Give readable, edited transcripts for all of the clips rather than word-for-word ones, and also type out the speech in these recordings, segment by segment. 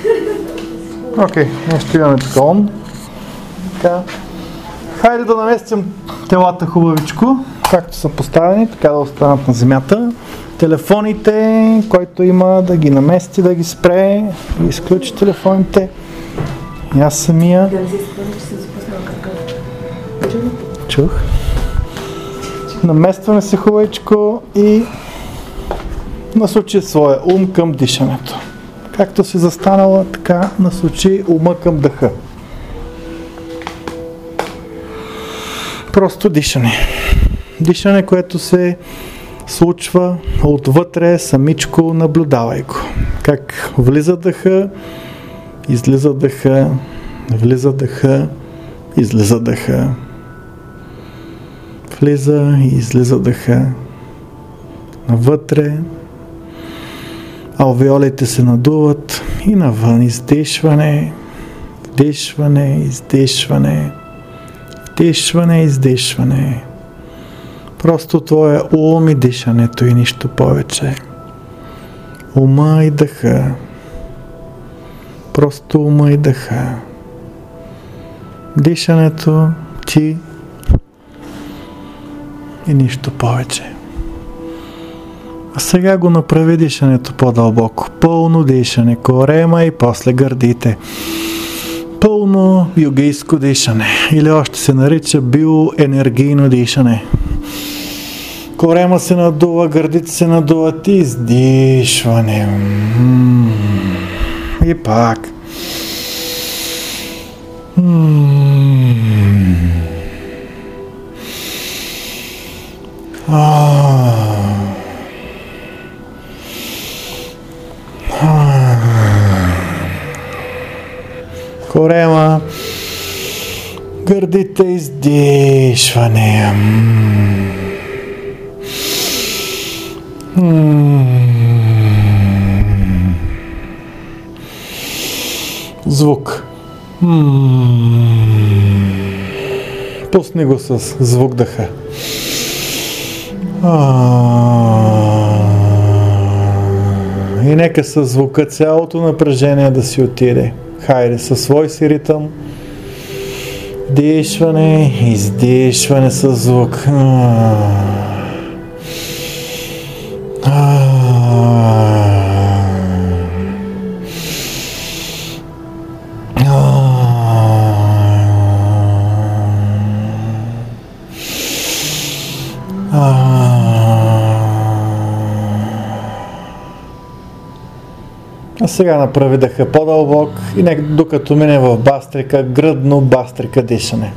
Окей, нещо имаме тон. Така. Хайде да наместим телата хубавичко, както са поставени, така да останат на земята. Телефоните, който има да ги намести, да ги спре, да изключи телефоните. И аз самия. Да не си спомня, че съм запуснала какъв. Чух. Наместваме се хубавичко и насочи своя ум към дишането. Както си застанала, така насочи ума към дъха. Просто дишане. Дишане, което се случва отвътре, самичко, наблюдавай го. Как влиза дъха, излиза дъха, влиза дъха, излиза дъха. Влиза и излиза дъха. Навътре. Алвеолите се надуват и навън. Издишване, вдишване, издишване, вдишване, издишване. Просто твоя ум и дишането и нищо повече. Ума и дъха. Просто ума и дъха. Дишането ти и нищо повече. А сега го направи дишането по-дълбоко. Пълно дишане, корема и после гърдите. Пълно йогийско дишане. Или още се нарича биоенергийно дишане. Корема се надува, гърдите се надуват и издишване. И пак. Корема, гърдите, издишване. Звук. Пусни го с звук дъха. И нека със звука цялото напрежение да си отиде. Хайде, със свой си ритъм. Дишване, издишване със звук. А сега направи дъха по-дълбок и нека докато мине в бастрика, гръдно бастрика дишане.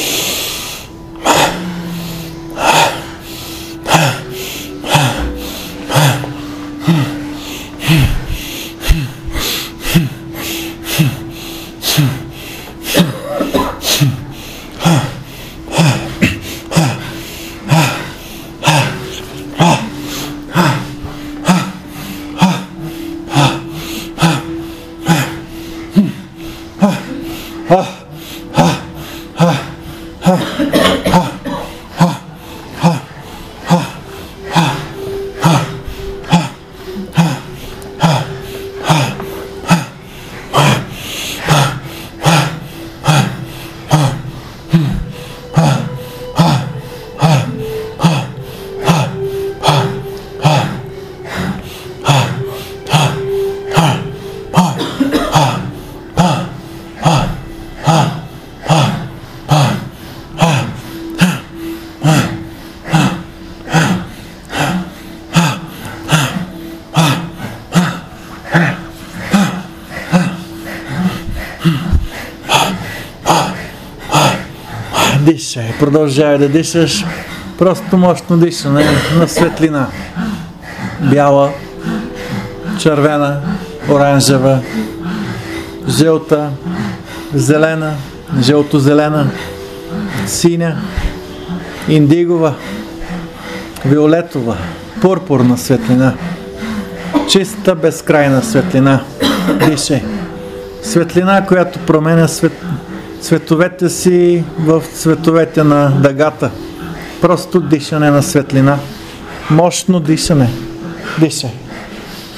Дишай, продължавай да дишаш, просто мощно дишане на светлина. Бяла, червена, оранжева, жълта, зелена, жълто-зелена, синя, индигова, виолетова, пурпурна светлина. Чиста, безкрайна светлина. Дишай. Светлина, която променя цветовете си в цветовете на дъгата. Просто дишане на светлина. Мощно дишане. Дишай.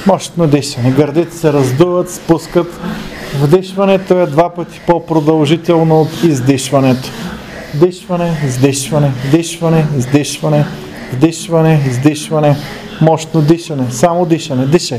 Мощно дишане. Гърдите се раздуват, спускат. Вдишването е 2 пъти по-продължително от издишването. Вдишване, издишване, вдишване, издишване, вдишване, издишване. Мощно дишане. Само дишане. Дишай.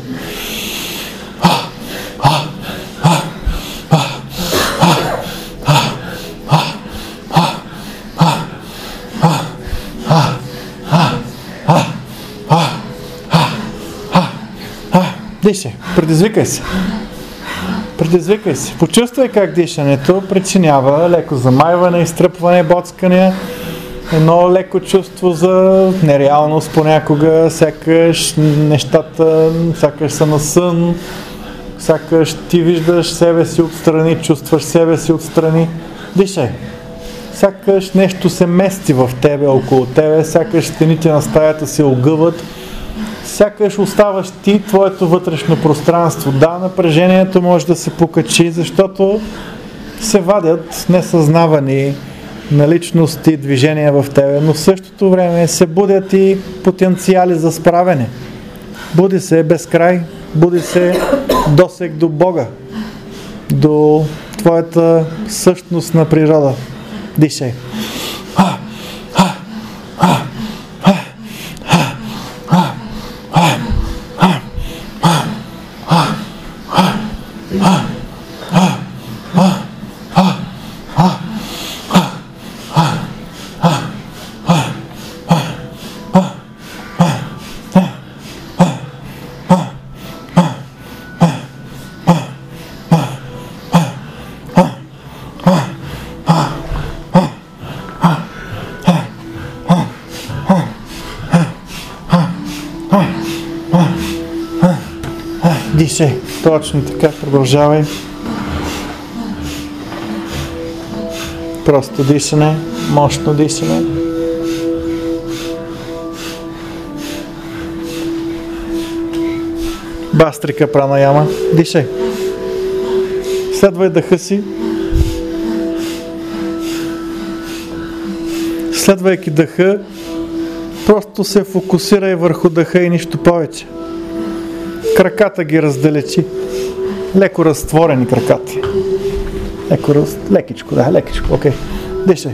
Дишай. Предизвикай се. Предизвикай се. Почувствай как дишането причинява леко замайване, изтръпване, боцкания, едно леко чувство за нереалност понякога, сякаш нещата, сякаш са на сън, сякаш ти виждаш себе си отстрани, чувстваш себе си отстрани. Дишай. Сякаш нещо се мести в тебе, около тебе, сякаш стените на стаята се огъват, сякаш оставаш ти, твоето вътрешно пространство. Да, напрежението може да се покачи, защото се вадят несъзнавани наличности, движения в тебе, но в същото време се будят и потенциали за справяне. Буди се безкрай, буди се досег до Бога, до твоята същност на природа. Дишай. Дишай. Точно така. Продължавай. Просто дишане. Мощно дишане. Бастрика пранаяма. Дишай. Следвай дъха си. Следвайки дъха, просто се фокусирай върху дъха и нищо повече. Краката ги раздалечи. Леко разтворени краката. Лекичко, да, лекичко. Окей. Дишай.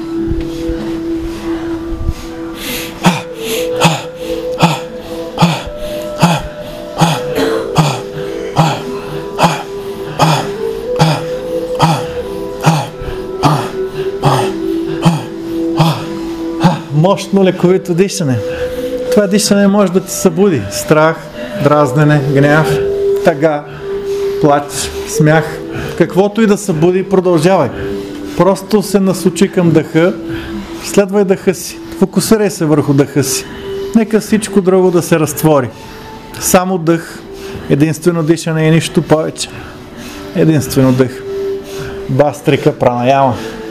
Мощно лековито дишане. Това дишане може да ти събуди страх, дразнене, гняв, тъга, плач, смях. Каквото и да събуди, продължавай. Просто се насочи към дъха, следвай дъха си, фокусирай се върху дъха си. Нека всичко друго да се разтвори. Само дъх, единствено дишане и нищо повече. Единствено дъх. Бастрика пранаяма.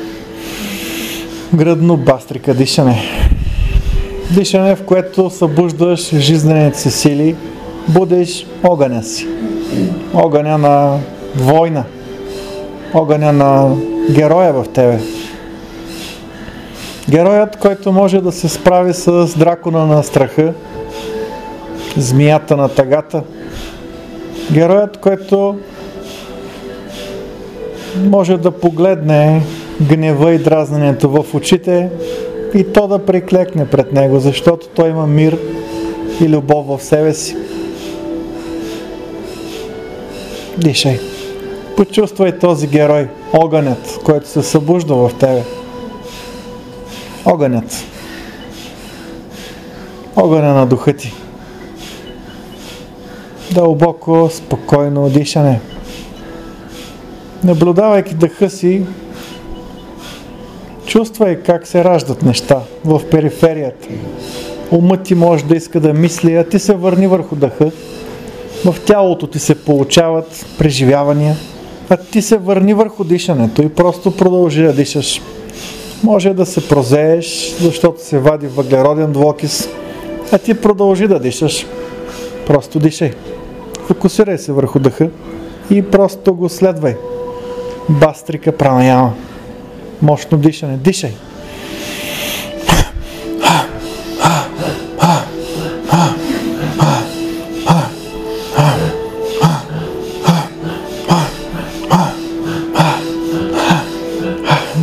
Гръдно бастрика дишане. Дишане, в което събуждаш жизнените си сили, будеш огъня си. Огъня на война. Огъня на героя в тебе. Героят, който може да се справи с дракона на страха, змията на тъгата. Героят, който може да погледне гнева и дразненето в очите и то да приклекне пред него, защото той има мир и любов в себе си. Дишай. Почувствай този герой, огънят, който се събужда в тебе. Огънят. Огъня на духа ти. Дълбоко, спокойно дишане. Наблюдавайки дъха си, чувствай как се раждат неща в периферията. Умът ти може да иска да мисли, а ти се върни върху дъха. В тялото ти се получават преживявания, а ти се върни върху дишането и просто продължи да дишаш. Може да се прозееш, защото се вади въглероден двуокис, а ти продължи да дишаш. Просто дишай. Фокусирай се върху дъха и просто го следвай. Бастрика пранаяма. Мощно дишане. Дишай.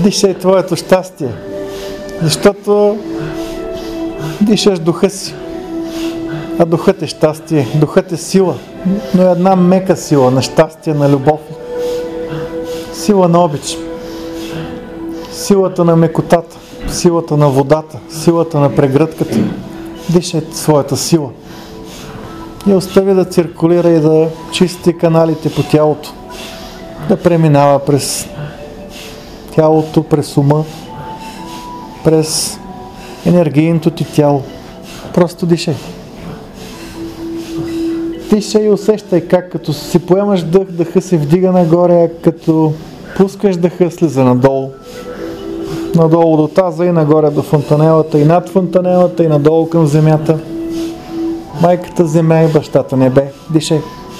Дишай твоето щастие, защото дишаш духа си. А духът е щастие, духът е сила, но е една мека сила на щастие, на любов. Сила на обич, силата на мекотата, силата на водата, силата на прегръдката. Дишай своята сила и остави да циркулира и да чисти каналите по тялото, да преминава през тялото, през ума, през енергийното ти тяло. Просто дишай. Дишай и усещай как като си поемаш дъх, дъха се вдига нагоре, а като пускаш дъха, слиза надолу. Надолу до таза и нагоре до фонтанелата, и над фонтанелата, и надолу към земята. Майката земя и бащата небе. Дишай.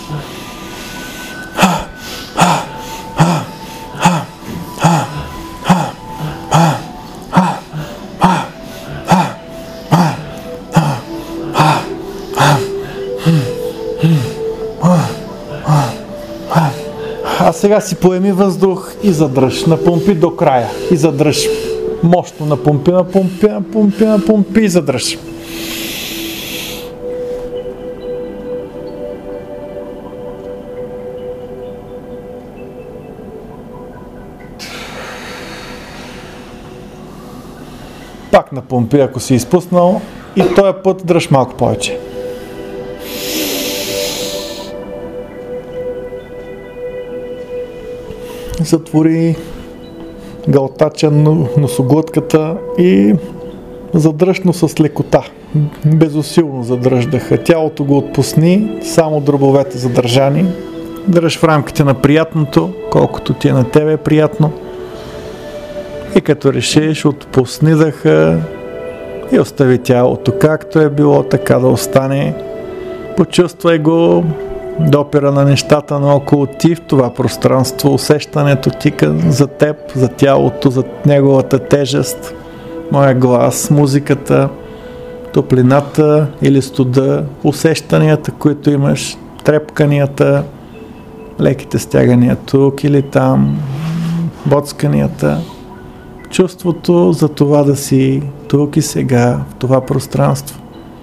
А сега си поеми въздух и задръж. Напомпи до края. И задръж. Мощно напомпи и задръж. Пак напомпи, ако си изпуснал, и този път дръж малко повече. Затвори гълтача, носоглътката и задръж, но с лекота. Безусилно задръж дъха. Тялото го отпусни, само дробовете задържани. Дръж в рамките на приятното, колкото ти е на тебе приятно. И като решиш, отпусни дъха и остави тялото както е било, така да остане. Почувствай го, допира на нещата наоколо ти в това пространство, усещането ти за теб, за тялото, за неговата тежест, моя глас, музиката, топлината или студа, усещанията, които имаш, трепканията, леките стягания тук или там, боцканията, чувството за това да си тук и сега, в това пространство.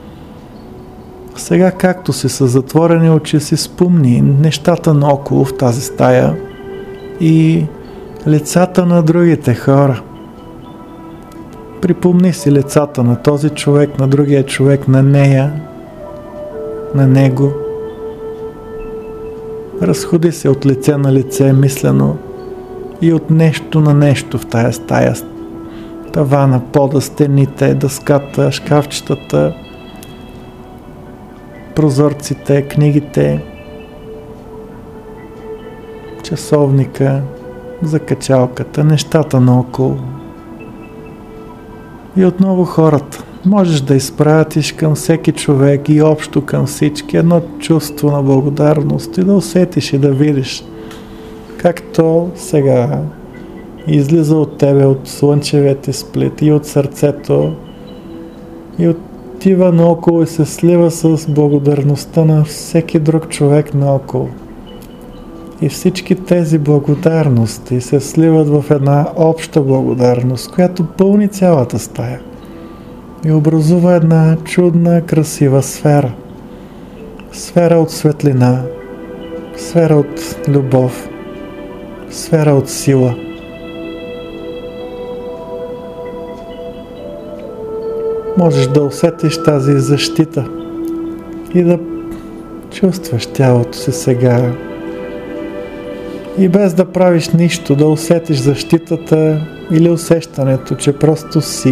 Сега, както си с затворени очи, си спомни нещата наоколо в тази стая и лицата на другите хора. Припомни си лицата на този човек, на другия човек, на нея, на него. Разходи се от лице на лице мислено и от нещо на нещо в тая стая. Тавана, пода, стените, дъската, шкафчетата, прозорците, книгите, часовника, закачалката, нещата наоколо. И отново хората. Можеш да изпратиш към всеки човек и общо към всички едно чувство на благодарност и да усетиш и да видиш как то сега излиза от тебе, от слънчевете сплит и от сърцето и отива наоколо и се слива с благодарността на всеки друг човек наоколо. И всички тези благодарности се сливат в една обща благодарност, която пълни цялата стая и образува една чудна, красива сфера. Сфера от светлина, сфера от любов, сфера от сила. Можеш да усетиш тази защита и да чувстваш тялото си сега. И без да правиш нищо, да усетиш защитата или усещането, че просто си.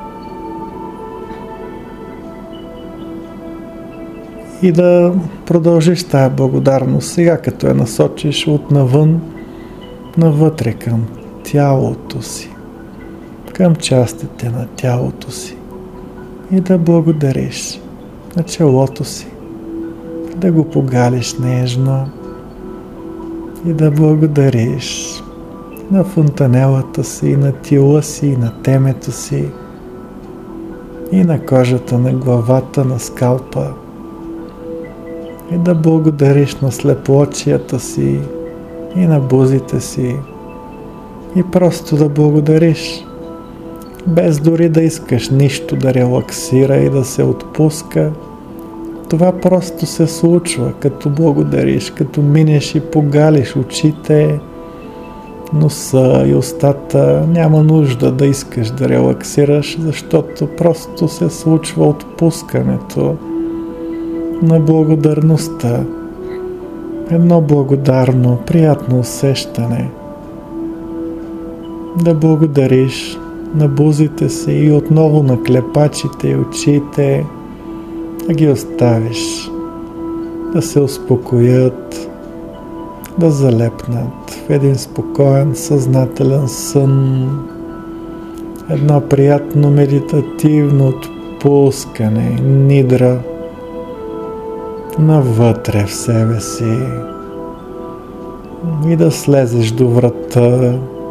И да продължиш тая благодарност сега, като я насочиш от навън, навътре към тялото си, към частите на тялото си. И да благодариш на челото си, да го погалиш нежно и да благодариш на фонтанелата си, на тила си, на темето си и на кожата на главата, на скалпа. И да благодариш на слепоочията си и на бузите си и просто да благодариш, без дори да искаш нищо да релаксира и да се отпуска. Това просто се случва, като благодариш, като минеш и погалиш очите, носа и устата. Няма нужда да искаш да релаксираш, защото просто се случва отпускането на благодарността. Едно благодарно, приятно усещане. Да благодариш на бузите си и отново на клепачите и очите, да ги оставиш, да се успокоят, да залепнат в един спокоен, съзнателен сън, едно приятно медитативно отпускане, нидра, навътре в себе си и да слезеш до врата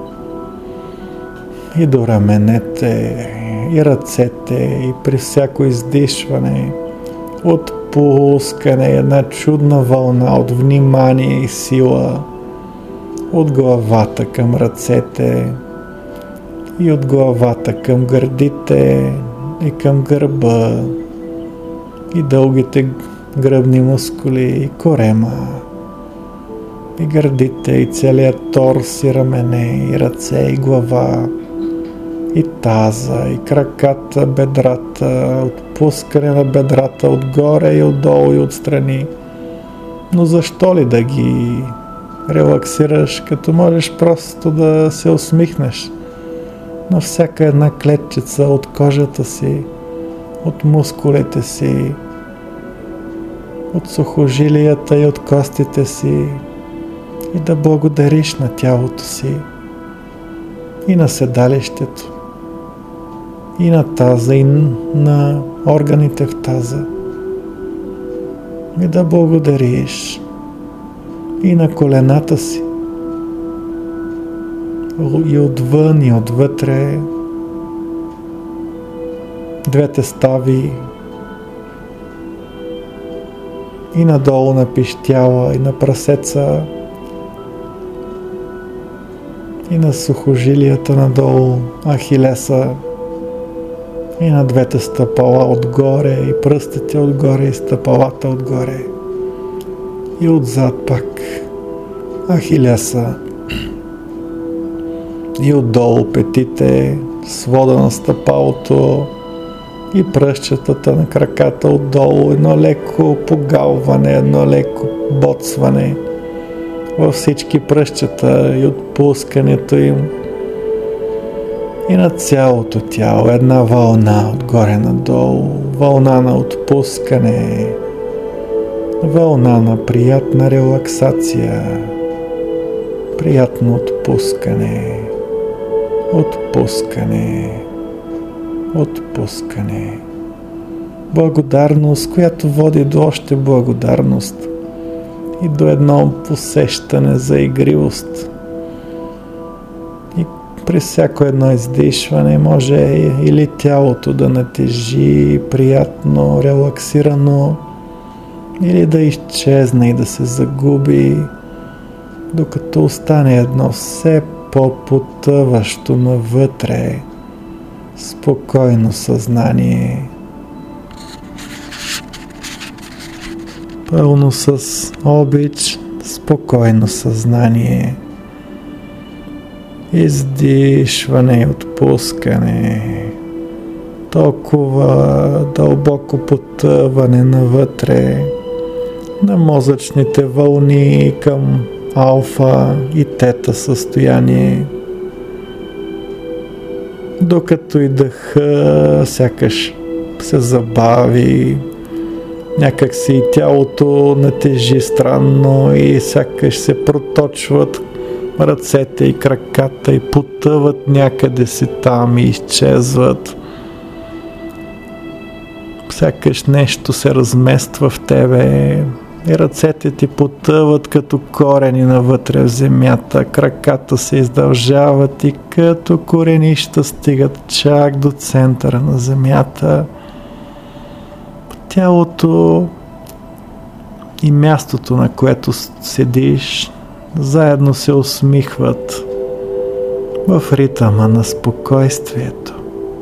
и до раменете и ръцете и при всяко издишване отпускане, една чудна вълна от внимание и сила от главата към ръцете и от главата към гърдите и към гърба и дългите гръбни мускули и корема и гърдите и целият торс и рамене и ръце и глава и таза и краката, бедрата, отпускане на бедрата отгоре и отдолу и отстрани. Но защо ли да ги релаксираш, като можеш просто да се усмихнеш на всяка една клетчица от кожата си, от мускулите си, от сухожилията и от костите си и да благодариш на тялото си и на седалището, и на таза, и на органите в таза. И да благодариш и на колената си, и отвън, и отвътре, двете стави, и надолу на пищяла, и на прасеца, и на сухожилията надолу, ахилеса, и на двете стъпала отгоре, и пръстите отгоре, и стъпалата отгоре, и отзад пак ахилеса, и отдолу петите, свода на стъпалото, и пръстчетата на краката отдолу, едно леко погалване, едно леко боцване във всички пръстчета и отпускането им. И на цялото тяло една вълна отгоре надолу, вълна на отпускане, вълна на приятна релаксация, приятно отпускане, отпускане, отпускане. Благодарност, която води до още благодарност и до едно посещане за игривост. И при всяко едно издишване може или тялото да натежи приятно, релаксирано, или да изчезне и да се загуби, докато остане едно все по-потъващо навътре спокойно съзнание, пълно с обич, спокойно съзнание, издишване и отпускане, толкова дълбоко потъване навътре на мозъчните вълни към алфа и тета състояние, докато и дъха сякаш се забави, някак си тялото натежи странно и сякаш се проточват ръцете и краката и потъват някъде си там и изчезват. Сякаш нещо се размества в тебе и ръцете ти потъват като корени навътре в земята, краката се издължават и като коренища стигат чак до центъра на земята. Тялото и мястото, на което седиш, заедно се усмихват в ритъма на спокойствието.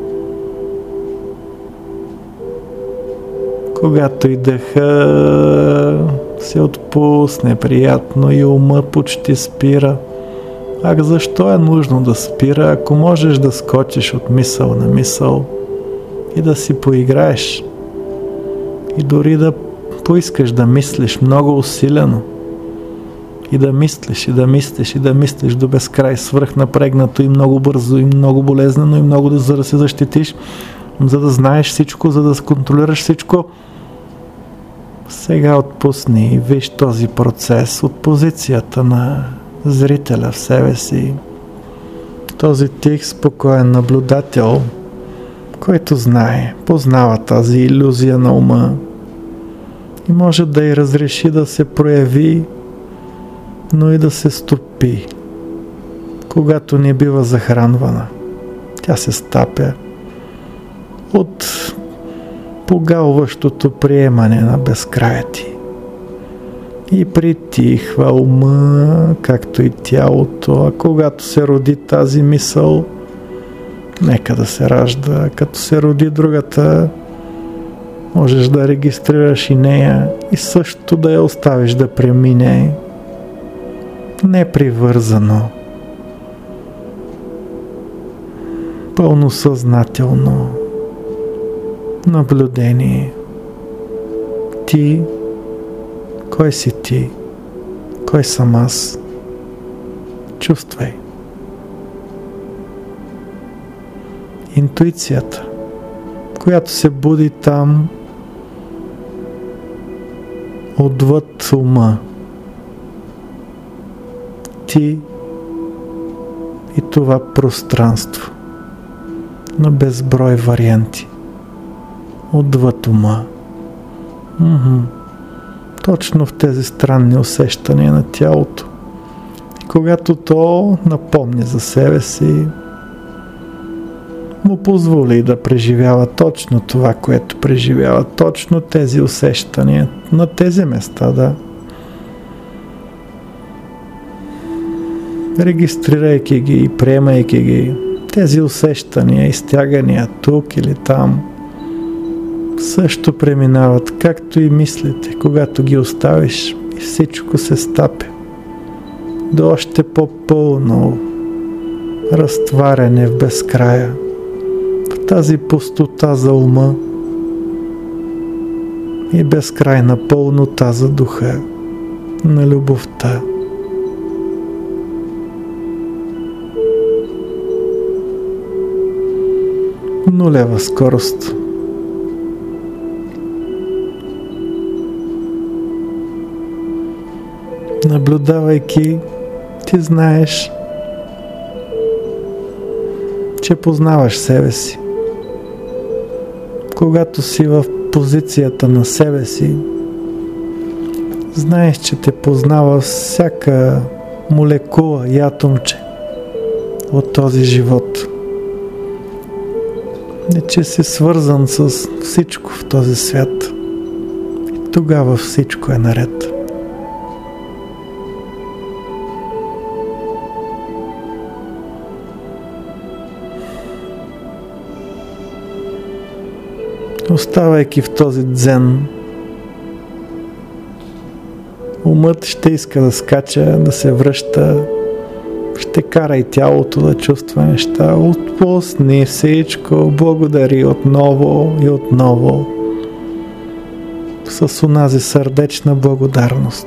Когато и дъха се отпусне приятно и ума почти спира. А защо е нужно да спира, ако можеш да скочиш от мисъл на мисъл и да си поиграеш? И дори да поискаш да мислиш много усилено. И да мислиш, и да мислиш, и да мислиш до безкрай, свръхнапрегнато и много бързо, и много болезнено, и много за да се защитиш, за да знаеш всичко, за да контролираш всичко. Сега отпусни и виж този процес от позицията на зрителя в себе си. Този тих, спокоен наблюдател, който знае, познава тази илюзия на ума и може да й разреши да се прояви, но и да се стопи. Когато не бива захранвана, тя се стапя от погалващото приемане на безкрая ти и притихва ума, както и тялото. А когато се роди тази мисъл, нека да се ражда. Като се роди другата, можеш да регистрираш и нея и също да я оставиш да премине непривързано, пълно съзнателно наблюдение. Ти, кой си ти? Кой съм аз? Чувствай. Интуицията, която се буди там отвъд ума. Ти и това пространство на безброй варианти отвъд ума. Точно в тези странни усещания на тялото. И когато то напомни за себе си, му позволи да преживява точно това, което преживява, точно тези усещания на тези места, да. Регистрирайки ги и приемайки ги, тези усещания, изтягания тук или там, също преминават, както и мислите, когато ги оставиш и всичко се стапе до още по-пълно разтваряне в безкрая, в тази пустота за ума и безкрайна пълнота за духа на любовта. Нулева скорост. Наблюдавайки, ти знаеш, че познаваш себе си. Когато си в позицията на себе си, знаеш, че те познава всяка молекула и атомче от този живот. И че си свързан с всичко в този свят. И тогава всичко е наред. Оставайки в този дзен, умът ще иска да скача, да се връща, ще кара и тялото да чувства неща. Отпусни всичко, благодари отново и отново с онази сърдечна благодарност,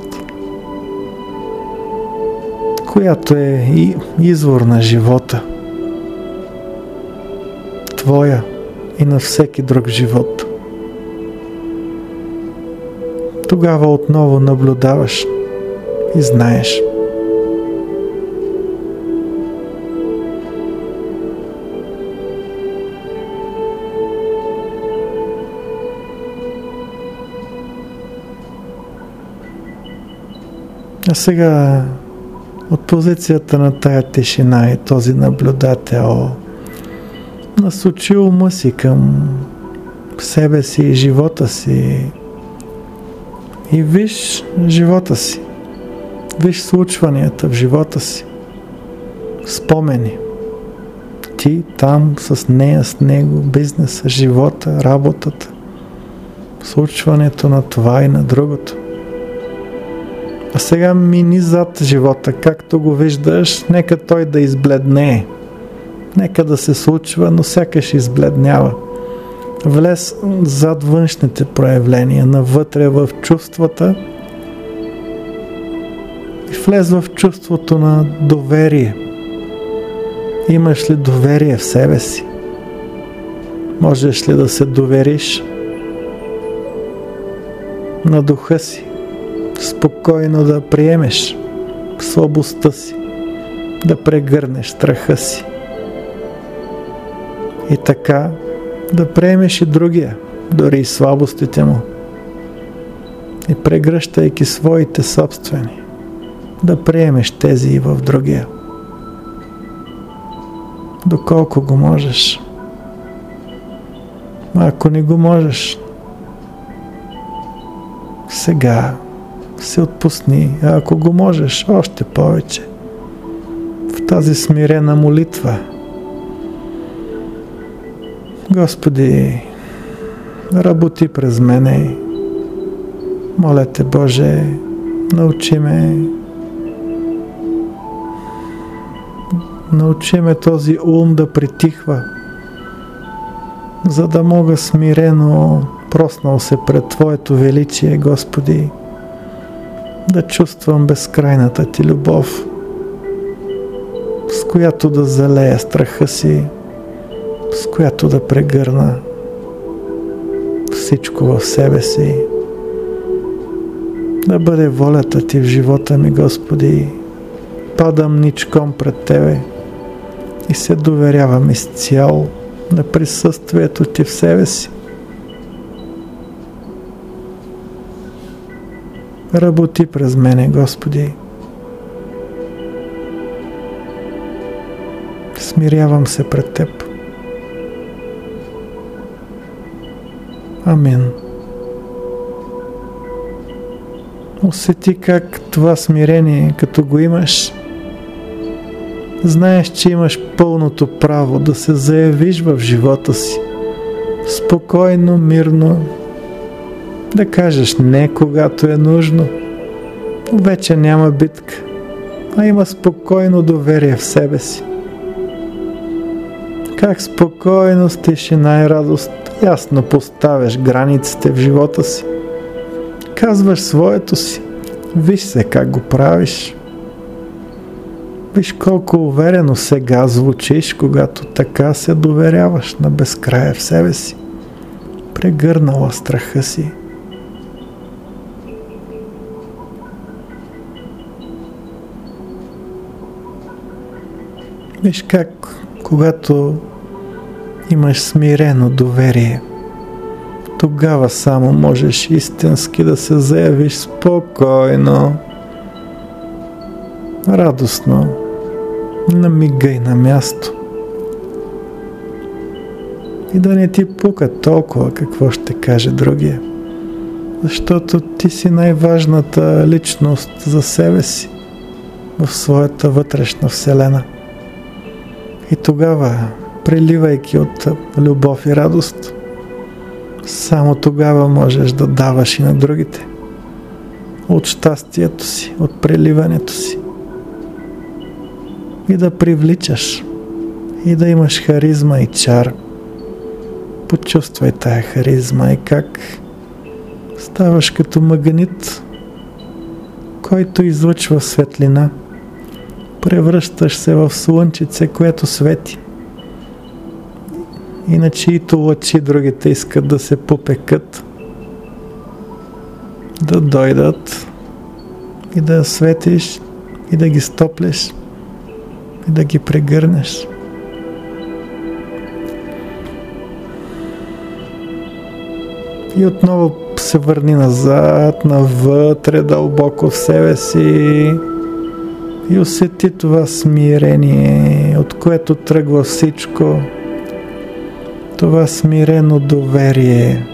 която е и извор на живота, твоя и на всеки друг живот. Тогава отново наблюдаваш и знаеш. А сега от позицията на тая тишина и този наблюдател насочи ума си към себе си и живота си и виж живота си, виж случванията в живота си, спомени, ти там с нея, с него, бизнеса, живота, работата, случването на това и на другото. А сега мини зад живота, както го виждаш, нека той да избледне. Нека да се случва, но сякаш избледнява. Влез зад външните проявления, навътре в чувствата и влез в чувството на доверие. Имаш ли доверие в себе си? Можеш ли да се довериш на духа си? Спокойно да приемеш слабостта си, да прегърнеш страха си. И така да приемеш и другия, дори и слабостите му. И прегръщайки своите собствени, да приемеш тези и в другия. Доколко го можеш. А ако не го можеш, сега се отпусни, а ако го можеш, още повече. В тази смирена молитва. Господи, работи през мене. Моля те, Боже, научи ме този ум да притихва, за да мога смирено, проснал се пред Твоето величие, Господи, да чувствам безкрайната Ти любов, с която да залея страха си, с която да прегърна всичко в себе си. Да бъде волята Ти в живота ми, Господи. Падам ничком пред Тебе и се доверявам изцяло на присъствието Ти в себе си. Работи през мене, Господи. Смирявам се пред Теб. Амин. Усети как това смирение, като го имаш, знаеш, че имаш пълното право да се заявиш в живота си. Спокойно, мирно, да кажеш не, когато е нужно. Вече няма битка, а има спокойно доверие в себе си. Как спокойно, с тишина и радост ясно поставяш границите в живота си. Казваш своето си. Виж се как го правиш. Виж колко уверено сега звучиш, когато така се доверяваш на безкрая в себе си. Прегърнала страха си. Виж как, когато имаш смирено доверие, тогава само можеш истински да се заявиш спокойно, радостно, на мига и на място. И да не ти пука толкова какво ще каже другия, защото ти си най-важната личност за себе си в своята вътрешна вселена. И тогава, преливайки от любов и радост, само тогава можеш да даваш и на другите от щастието си, от преливането си и да привличаш и да имаш харизма и чар. Почувствай тая харизма и как ставаш като магнит, който излъчва светлина. Превръщаш се в слънчице, което свети. И на чиито лъчи другите искат да се попекат, да дойдат и да светиш и да ги стоплеш и да ги прегърнеш. И отново се върни назад, навътре, дълбоко в себе си и усети това смирение, от което тръгва всичко. Това смирено доверие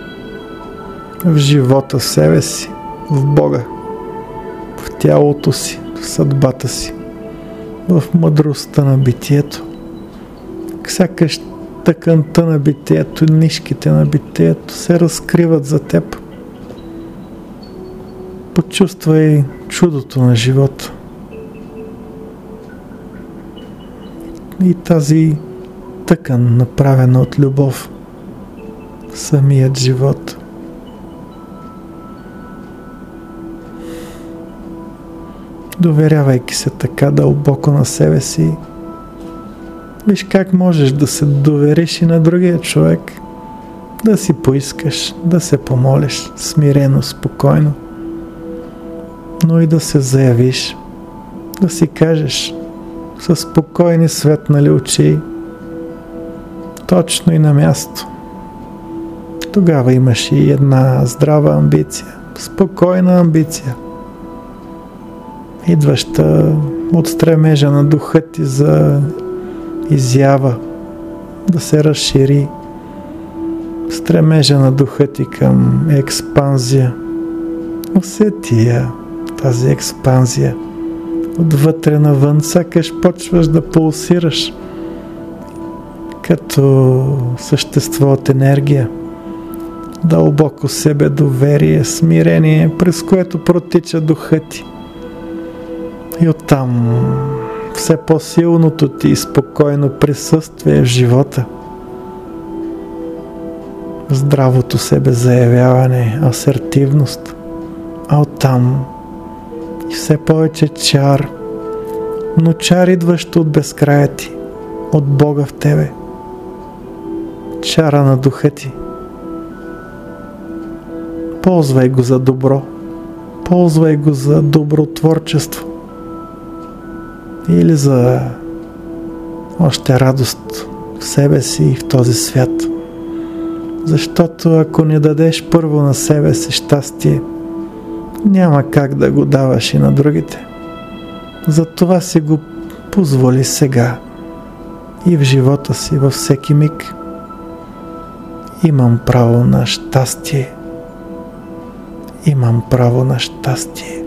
в живота, в себе си, в Бога, в тялото си, в съдбата си, в мъдростта на битието, Сякаш тъканта на битието, нишките на битието се разкриват за теб. Почувствай чудото на живота. И тази тъкан, направена от любов, самият живот. Доверявайки се така дълбоко на себе си, виж как можеш да се довериш и на другия човек, да си поискаш, да се помолиш смирено, спокойно, но и да се заявиш, да си кажеш със спокойни светнали очи, точно и на място. Тогава имаш и една здрава амбиция, спокойна амбиция, идваща от стремежа на духа ти за изява, да се разшири, стремежа на духа ти към експанзия. Усети я, тази експанзия. Отвътре навън, сякаш почваш да пулсираш като същество от енергия. Дълбоко себе доверие, смирение, през което протича духът ти. И оттам все по-силното ти и спокойно присъствие в живота. Здравото себе заявяване, асертивност, а оттам и все повече чар, но чар идващ от безкрая ти, от Бога в тебе. Чара на духа ти. Ползвай го за добро, ползвай го за добротворчество или за още радост в себе си и в този свят. Защото ако не дадеш първо на себе си щастие, няма как да го даваш и на другите. Затова си го позволи сега и в живота си, във всеки миг. Имам право на щастие. Имам право на щастие.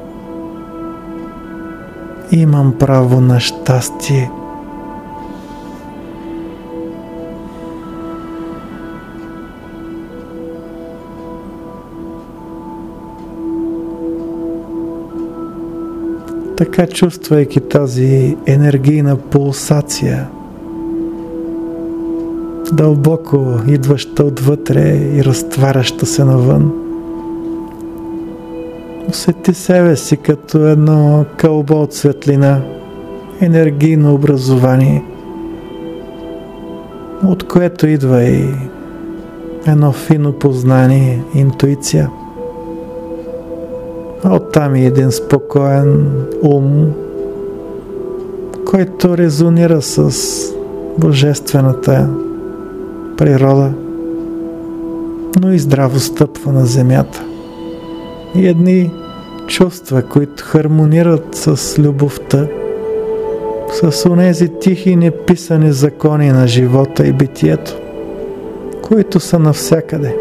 Имам право на щастие. Така, чувствайки тази енергийна пулсация, дълбоко идваща отвътре и разтваряща се навън, усети себе си като едно кълбо от светлина, енергийно образование, от което идва и едно фино познание, интуиция. А оттам и един спокоен ум, който резонира с божествената природа, но и здраво стъпва на земята. И едни чувства, които хармонират с любовта, с онези тихи неписани закони на живота и битието, които са навсякъде.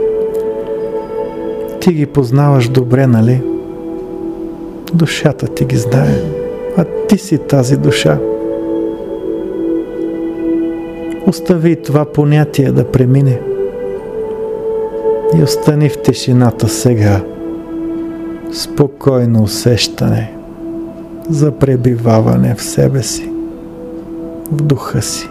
Ти ги познаваш добре, нали? Душата ти ги знае, а ти си тази душа. Остави това понятие да премине и остани в тишината сега. Спокойно усещане за пребиваване в себе си, в духа си.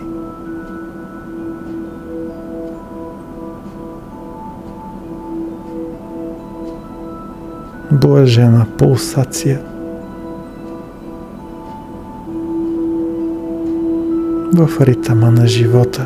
Блажена пулсация. В ритъма на живота.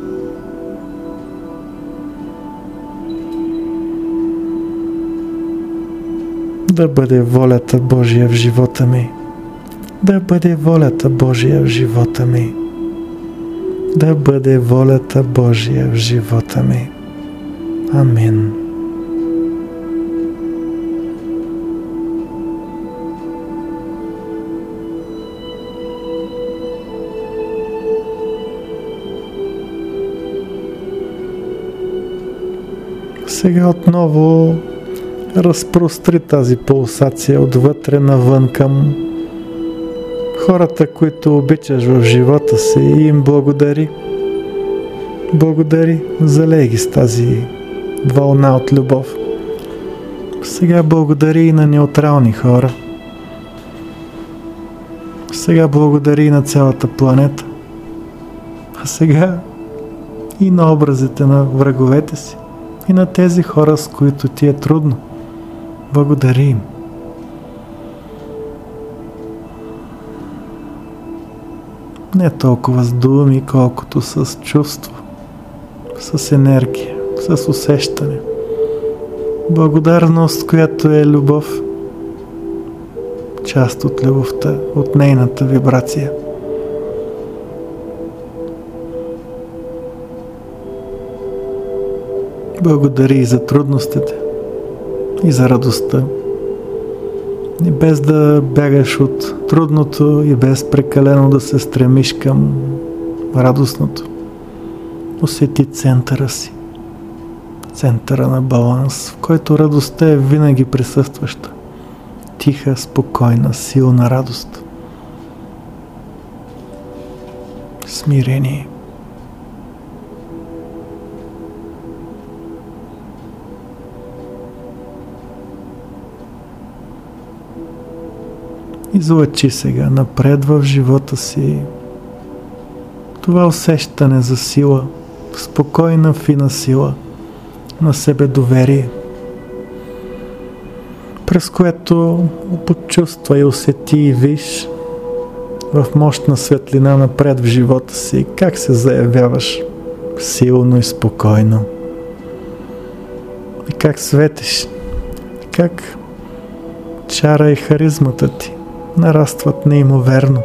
Да бъде волята Божия в живота ми. Да бъде волята Божия в живота ми. Да бъде волята Божия в живота ми. Амин. Сега отново разпростри тази пулсация отвътре навън към хората, които обичаш в живота си, и им благодари. Благодари, залей ги с тази вълна от любов. Сега благодари и на неутрални хора. Сега благодари и на цялата планета. А сега и на образите на враговете си. И на тези хора, с които ти е трудно. Благодари им. Не толкова с думи, колкото с чувство, с енергия, с усещане. Благодарност, която е любов, част от любовта, от нейната вибрация. Благодари и за трудностите, и за радостта. И без да бягаш от трудното и без прекалено да се стремиш към радостното. Усети центъра си. Центъра на баланс, в който радостта е винаги присъстваща. Тиха, спокойна, силна радост. Смирение. Излъчи сега напред в живота си това усещане за сила, спокойна, фина сила, на себедоверие, през което почувствай, усети и виж в мощна светлина напред в живота си как се заявяваш силно и спокойно. И как светиш, как чара и харизмата ти нарастват неимоверно.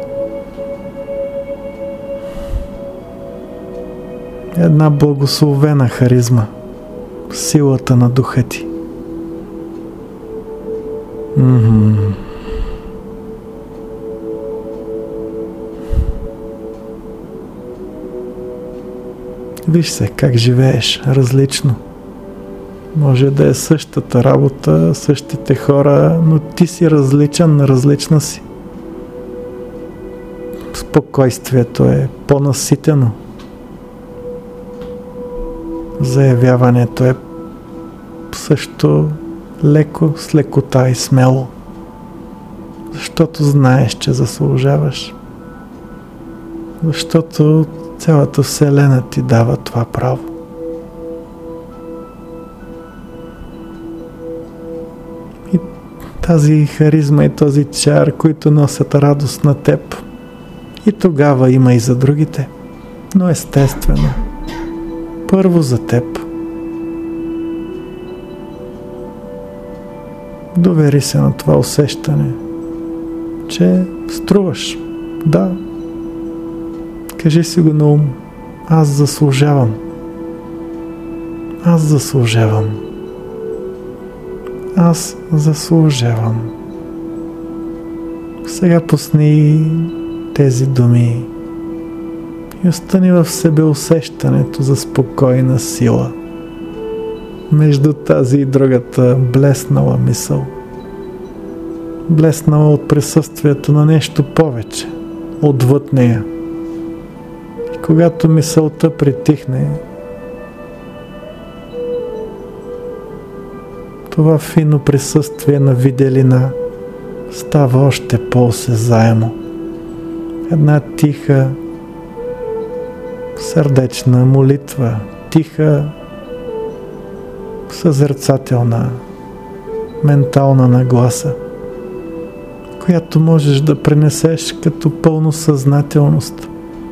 Една благословена харизма, силата на духа ти. Виж се как живееш различно. Може да е същата работа, същите хора, но ти си различен, различна си. Спокойствието е по-наситено. Заявяването е също леко, с лекота и смело. Защото знаеш, че заслужаваш. Защото цялата Вселена ти дава това право. И тази харизма и този чар, които носят радост на теб, и тогава има и за другите. Но естествено, първо за теб. Довери се на това усещане, че струваш. Да. Кажи си го на ум. Аз заслужавам. Аз заслужавам. Аз заслужавам. Сега пусни тези думи и остани в себе усещането за спокойна сила между тази и другата блеснала мисъл. Блеснала от присъствието на нещо повече, отвъд нея. И когато мисълта притихне, това фино присъствие на виделина става още по-осезаемо. Една тиха, сърдечна молитва, тиха, съзерцателна, ментална нагласа, която можеш да пренесеш като пълно съзнателност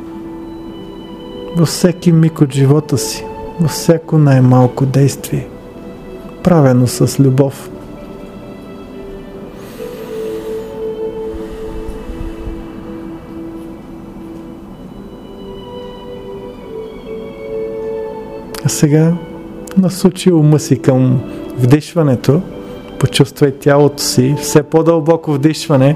във всеки миг от живота си, във всяко най-малко действие, правено с любов. А сега насочи ума си към вдишването, почувствай тялото си, все по-дълбоко вдишване.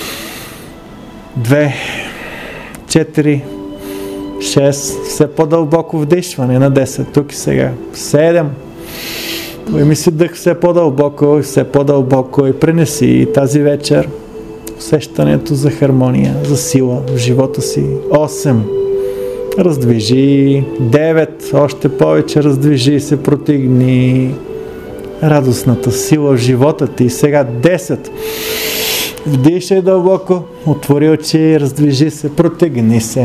2, 4, 6, все по-дълбоко вдишване на 10, тук и сега. 7, поеми си дъх все по-дълбоко и все по-дълбоко и пренеси и тази вечер усещането за хармония, за сила в живота си. 8, Раздвижи. 9. Още повече раздвижи се, протегни. Радостната сила в живота ти. Сега 10. Вдишай дълбоко, отвори очи, раздвижи се, протегни се.